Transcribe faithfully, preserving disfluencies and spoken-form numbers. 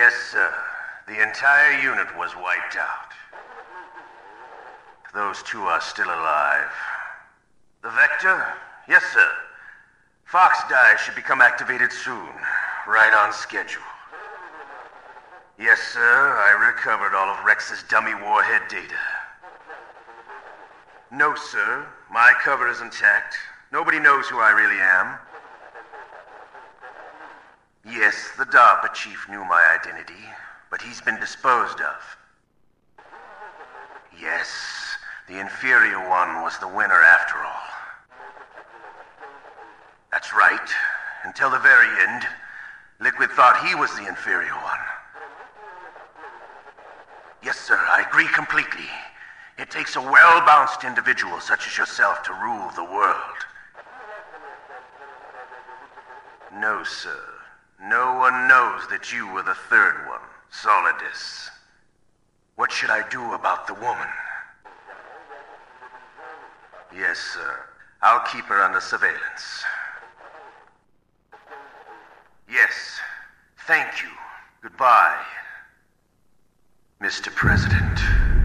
Yes, sir. The entire unit was wiped out. Those two are still alive. The Vector? Yes, sir. Fox Die should become activated soon. Right on schedule. Yes, sir. I recovered all of Rex's dummy warhead data. No, sir. My cover is intact. Nobody knows who I really am. Yes, the DARPA chief knew my identity, but he's been disposed of. Yes, the inferior one was the winner after all. That's right. Until the very end, Liquid thought he was the inferior one. Yes, sir, I agree completely. It takes a well-balanced individual such as yourself to rule the world. No, sir. No one knows that you were the third one, Solidus. What should I do about the woman? Yes, sir. I'll keep her under surveillance. Yes. Thank you. Goodbye, Mister President.